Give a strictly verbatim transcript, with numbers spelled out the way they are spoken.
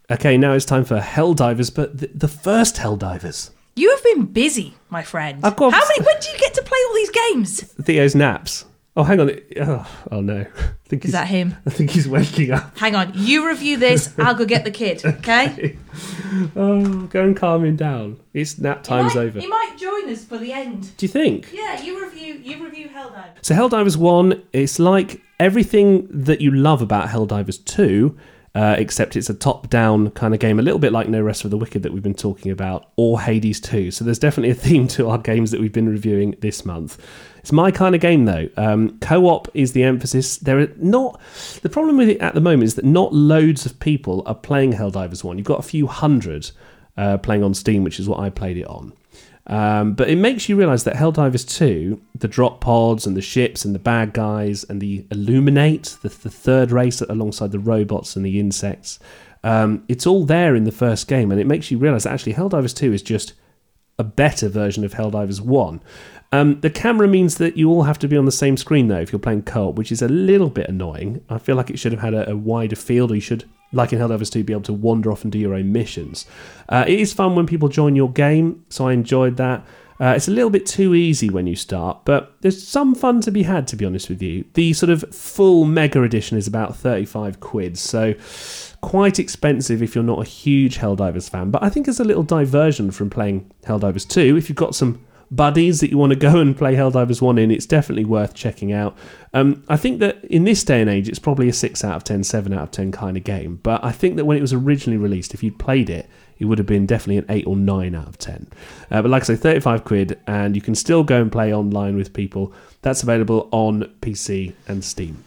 Okay, now it's time for Helldivers, but the, the first Helldivers. You have been busy, my friend. I've got... How many? When do you get to play all these games? Theo's naps. Oh, hang on. Oh, oh no. I think Is that him? I think he's waking up. Hang on. You review this. I'll go get the kid. Okay. okay. Oh, go and calm him down. It's nap time's he might, over. He might join us for the end. Do you think? Yeah. You review. You review Helldivers. So Helldivers one, it's like everything that you love about Helldivers two. Uh, except it's a top-down kind of game, a little bit like No Rest for the Wicked that we've been talking about, or Hades two. So there's definitely a theme to our games that we've been reviewing this month. It's my kind of game, though. Um, co-op is the emphasis. There are not the problem with it at the moment is that not loads of people are playing Helldivers one. You've got a few hundred uh, playing on Steam, which is what I played it on. Um, but it makes you realise that Helldivers two, the drop pods and the ships and the bad guys and the Illuminate, the, the third race alongside the robots and the insects, um, it's all there in the first game, and it makes you realise that actually Helldivers two is just a better version of Helldivers one. Um, the camera means that you all have to be on the same screen, though, if you're playing co-op, which is a little bit annoying. I feel like it should have had a, a wider field, or you should, like in Helldivers two, be able to wander off and do your own missions. Uh, it is fun when people join your game, so I enjoyed that. Uh, it's a little bit too easy when you start, but there's some fun to be had, to be honest with you. The sort of full Mega Edition is about thirty-five quid, so quite expensive if you're not a huge Helldivers fan, but I think it's a little diversion from playing Helldivers two. If you've got some buddies that you want to go and play Helldivers one in, it's definitely worth checking out. Um, I think that in this day and age, it's probably a six out of ten, seven out of ten kind of game, but I think that when it was originally released, if you'd played it, it would have been definitely an eight or nine out of ten. Uh, but like I say, thirty-five quid, and you can still go and play online with people. That's available on P C and Steam.